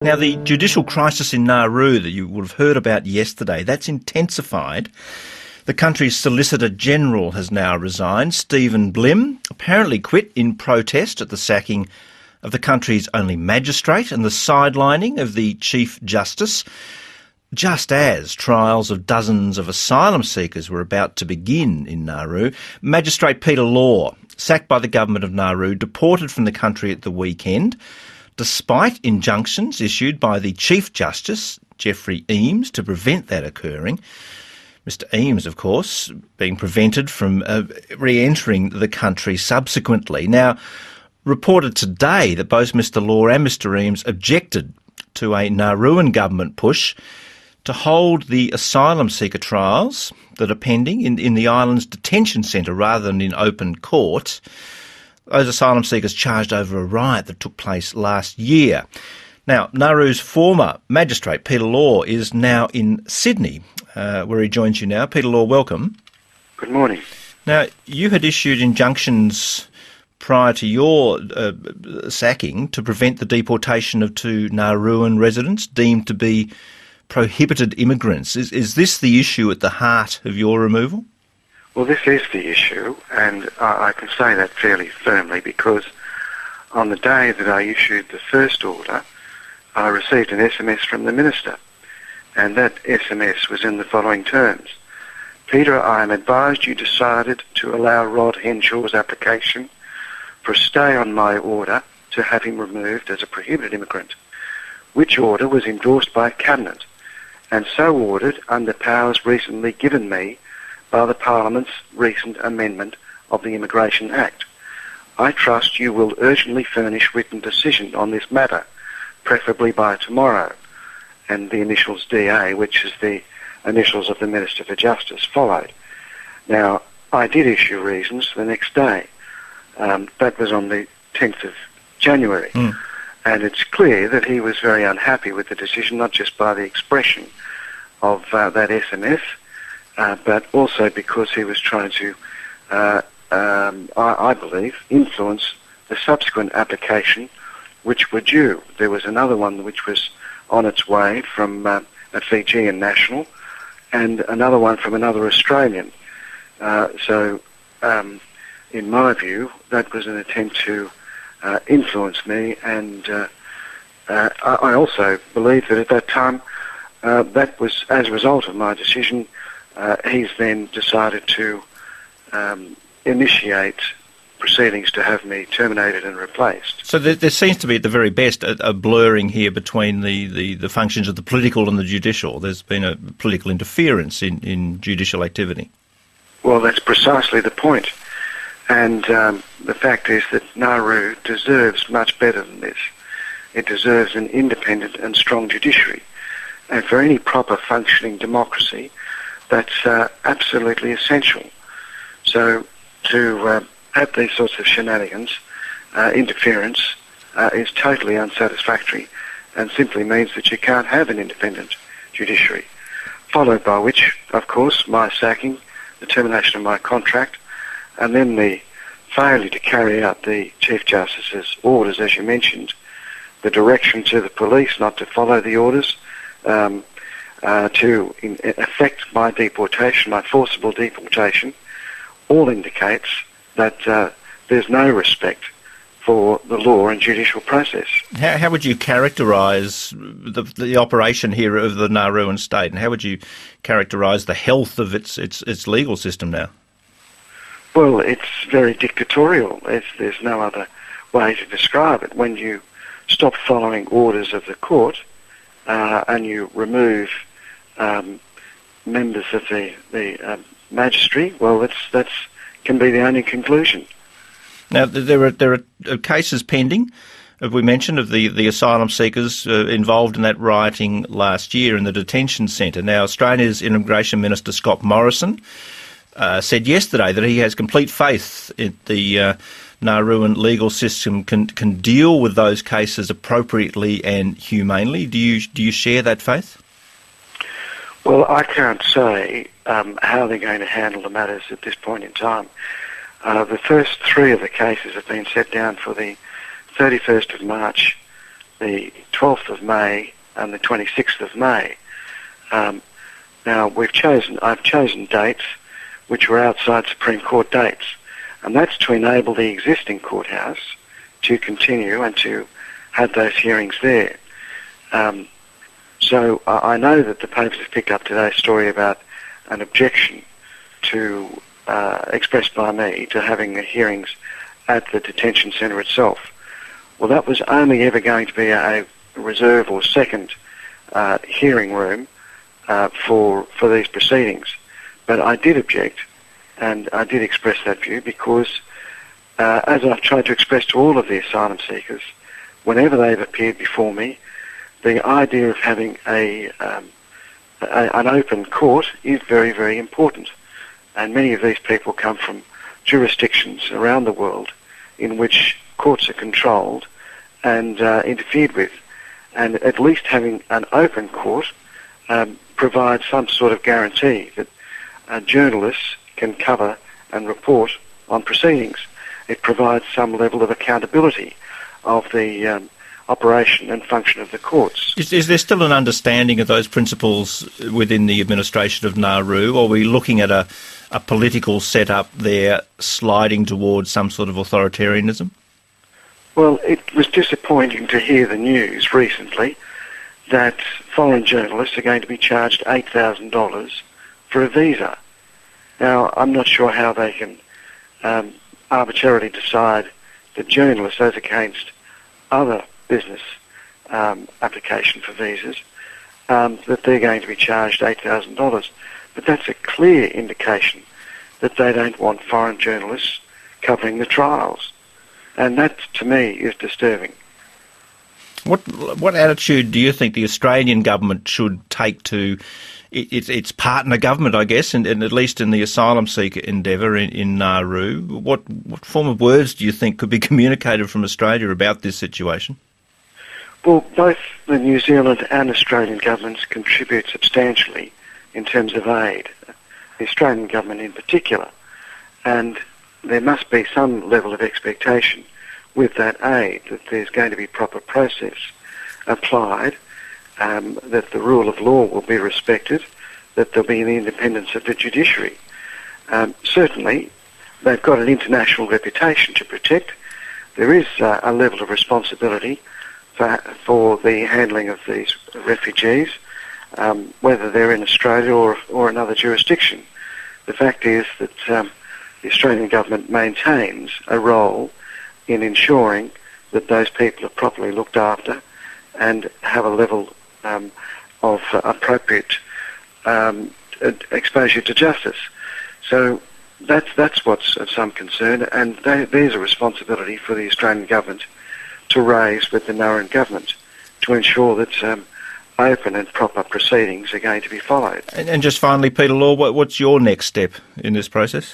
Now, the judicial crisis in Nauru that you would have heard about yesterday, that's intensified. The country's Solicitor General has now resigned. Stephen Blim apparently quit in protest at the sacking of the country's only magistrate and the sidelining of the Chief Justice, just as trials of dozens of asylum seekers were about to begin in Nauru. Magistrate Peter Law, sacked by the government of Nauru, deported from the country at the weekend, despite injunctions issued by the Chief Justice, Geoffrey Eames, to prevent that occurring. Mr Eames, of course, being prevented from re-entering the country subsequently. Now, reported today that both Mr Law and Mr Eames objected to a Nauruan government push to hold the asylum seeker trials that are pending in the island's detention centre rather than in open court. Those asylum seekers charged over a riot that took place last year. Now, Nauru's former magistrate, Peter Law, is now in Sydney, where he joins you now. Peter Law, welcome. Good morning. Now, you had issued injunctions prior to your sacking to prevent the deportation of two Nauruan residents deemed to be prohibited immigrants. Is this the issue at the heart of your removal? Well, this is the issue, and I can say that fairly firmly because on the day that I issued the first order, I received an SMS from the Minister, and that SMS was in the following terms. Peter, I am advised you decided to allow Rod Henshaw's application for a stay on my order to have him removed as a prohibited immigrant, which order was endorsed by Cabinet, and so ordered under powers recently given me by the Parliament's recent amendment of the Immigration Act. I trust you will urgently furnish written decision on this matter, preferably by tomorrow. And the initials DA, which is the initials of the Minister for Justice, followed. Now, I did issue reasons the next day. That was on the 10th of January. And it's clear that he was very unhappy with the decision, not just by the expression of that SMS, but also because he was trying to, I believe, influence the subsequent application which were due. There was another one which was on its way from a Fijian national and another one from another Australian. So, in my view, that was an attempt to influence me, and I also believe that at that time that was as a result of my decision. He's then decided to initiate proceedings to have me terminated and replaced. So there seems to be, at the very best, a blurring here between the functions of the political and the judicial. There's been a political interference in judicial activity. Well, that's precisely the point. And the fact is that Nauru deserves much better than this. It deserves an independent and strong judiciary. And for any proper functioning democracy, that's absolutely essential. So to have these sorts of shenanigans, interference, is totally unsatisfactory and simply means that you can't have an independent judiciary. Followed by which, of course, my sacking, the termination of my contract, and then the failure to carry out the Chief Justice's orders, as you mentioned, the direction to the police not to follow the orders, to effect my deportation, my forcible deportation, all indicates that there's no respect for the law and judicial process. How would you characterise the operation here of the Nauruan state, and how would you characterise the health of its legal system now? Well, it's very dictatorial. There's no other way to describe it. When you stop following orders of the court and you remove members of the magistracy, well, that's can be the only conclusion. Now, there are cases pending, as we mentioned, of the asylum seekers involved in that rioting last year in the detention centre. Now, Australia's Immigration Minister Scott Morrison said yesterday that he has complete faith in the Nauruan legal system can deal with those cases appropriately and humanely. Do you share that faith? Well, I can't say how they're going to handle the matters at this point in time. The first three of the cases have been set down for the 31st of March the 12th of May and the 26th of May. Now, I've chosen dates which were outside Supreme Court dates, and that's to enable the existing courthouse to continue and to have those hearings there. So I know that the papers have picked up today's story about an objection expressed by me to having the hearings at the detention centre itself. Well, that was only ever going to be a reserve or second hearing room for these proceedings. But I did object, and I did express that view because, as I've tried to express to all of the asylum seekers, whenever they've appeared before me, the idea of having an open court is very, very important. And many of these people come from jurisdictions around the world in which courts are controlled and interfered with. And at least having an open court provides some sort of guarantee that journalists can cover and report on proceedings. It provides some level of accountability of the operation and function of the courts. Is there still an understanding of those principles within the administration of Nauru, or are we looking at a political setup there sliding towards some sort of authoritarianism? Well, it was disappointing to hear the news recently that foreign journalists are going to be charged $8,000 for a visa. Now, I'm not sure how they can arbitrarily decide that journalists, as against other business application for visas, that they're going to be charged $8,000. But that's a clear indication that they don't want foreign journalists covering the trials. And that, to me, is disturbing. What attitude do you think the Australian government should take to its partner government, I guess, and at least in the asylum seeker endeavour in Nauru? What form of words do you think could be communicated from Australia about this situation? Well, both the New Zealand and Australian governments contribute substantially in terms of aid, the Australian government in particular, and there must be some level of expectation with that aid that there's going to be proper process applied, that the rule of law will be respected, that there'll be the independence of the judiciary. Certainly, they've got an international reputation to protect. There is a level of responsibility for the handling of these refugees, whether they're in Australia or another jurisdiction. The fact is that the Australian government maintains a role in ensuring that those people are properly looked after and have a level of appropriate exposure to justice. So that's what's of some concern, and there's a responsibility for the Australian government to raise with the Nauruan government to ensure that open and proper proceedings are going to be followed. And just finally, Peter Law, what's your next step in this process?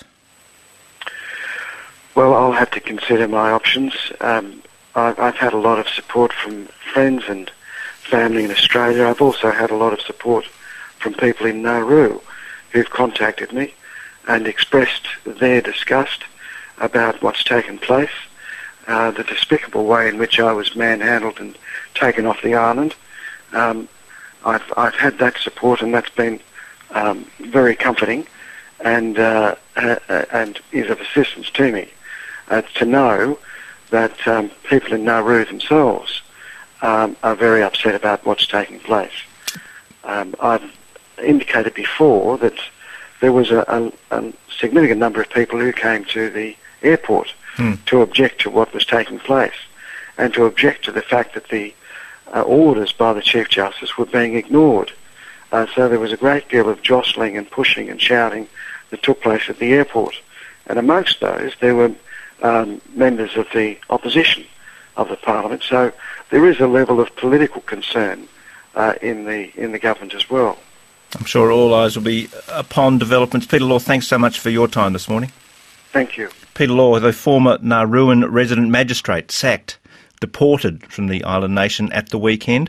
Well, I'll have to consider my options. I've had a lot of support from friends and family in Australia. I've also had a lot of support from people in Nauru who've contacted me and expressed their disgust about what's taken place, the despicable way in which I was manhandled and taken off the island. I've had that support, and that's been very comforting and is of assistance to me. To know that people in Nauru themselves are very upset about what's taking place. I've indicated before that there was a significant number of people who came to the airport to object to what was taking place and to object to the fact that the orders by the Chief Justice were being ignored. So there was a great deal of jostling and pushing and shouting that took place at the airport. And amongst those, there were members of the opposition of the Parliament. So there is a level of political concern in the government as well. I'm sure all eyes will be upon developments. Peter Law, thanks so much for your time this morning. Thank you. Peter Law, the former Nauruan resident magistrate, sacked, deported from the island nation at the weekend.